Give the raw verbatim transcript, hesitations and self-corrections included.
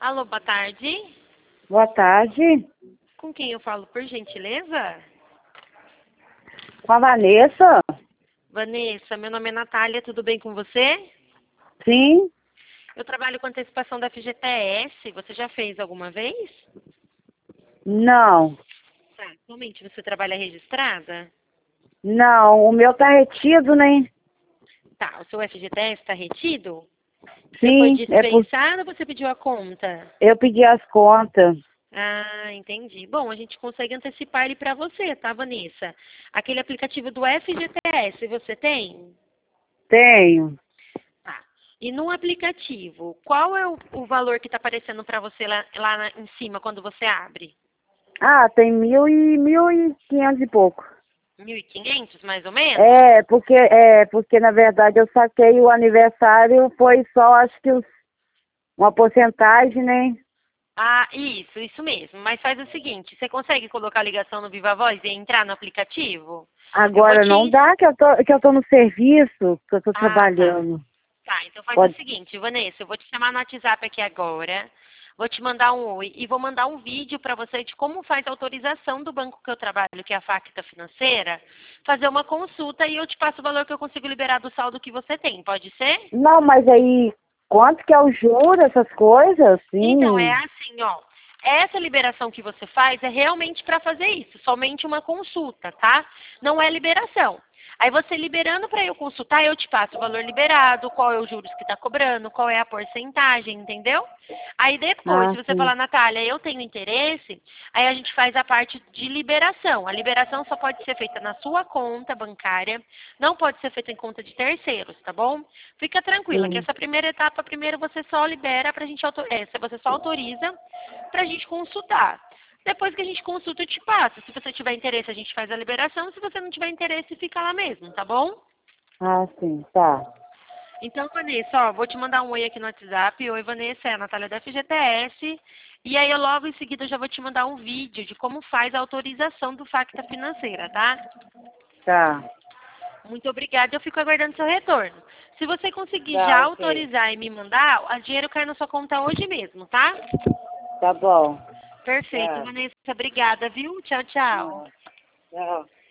Alô, boa tarde. Boa tarde. Com quem eu falo, por gentileza? Com a Vanessa? Vanessa, meu nome é Natália, tudo bem com você? Sim. Eu trabalho com antecipação da F G T S. Você já fez alguma vez? Não. Tá. Atualmente você trabalha registrada? Não, o meu tá retido, né? Tá. O seu F G T S está retido? Você foi Sim, é por... dispensado ou você pediu a conta? eu pedi as contas. Ah, entendi. Bom, a gente consegue antecipar ele para você, tá, Vanessa? Aquele aplicativo do F G T S, você tem? Tenho. Tá. E no aplicativo, qual é o, o valor que está aparecendo para você lá, lá na- em cima quando você abre? Ah, tem mil e mil e quinhentos e pouco. Mil e quinhentos, mais ou menos? É, porque, é, porque na verdade eu saquei o aniversário, foi só acho que os- uma porcentagem, né? Ah, isso, isso mesmo. Mas faz o seguinte, você consegue colocar a ligação no Viva Voz e entrar no aplicativo? Eu vou Agora não te... dá que eu tô, que eu tô no serviço, que eu tô Ah, tá. trabalhando. Tá, então faz o Pode. seguinte, Vanessa, eu vou te chamar no WhatsApp aqui agora, vou te mandar um oi e vou mandar um vídeo para você de como faz a autorização do banco que eu trabalho, que é a Facta Financeira, fazer uma consulta e eu te passo o valor que eu consigo liberar do saldo que você tem, pode ser? Não, mas aí, quanto que é o juro, essas coisas? Então, é Sim. assim, ó. Essa liberação que você faz é realmente para fazer isso, somente uma consulta, tá? Não é liberação. Aí você liberando para eu consultar, eu te passo o valor liberado, qual é os juros que está cobrando, qual é a porcentagem, entendeu? Aí depois, Ah, se você sim. falar, Natália, eu tenho interesse, aí a gente faz a parte de liberação. A liberação só pode ser feita na sua conta bancária, não pode ser feita em conta de terceiros, tá bom? Fica tranquila, que Sim. essa primeira etapa, primeiro você só libera pra gente, auto- é, você só autoriza pra gente consultar. Depois que a gente consulta, eu te passo. Se você tiver interesse, a gente faz a liberação. Se você não tiver interesse, fica lá mesmo, tá bom? Ah, sim, tá. Então, Vanessa, ó, vou te mandar um oi aqui no WhatsApp. Oi, Vanessa, é a Natália da F G T S. E aí, eu logo em seguida, eu já vou te mandar um vídeo de como faz a autorização do Facta Financeira, tá? Tá. Muito obrigada, eu fico aguardando seu retorno. Se você conseguir Tá, já ok. autorizar e me mandar, o dinheiro cai na sua conta hoje mesmo, tá? Tá bom. Perfeito, Tá. Vanessa, obrigada, viu? Tchau, tchau. Tchau.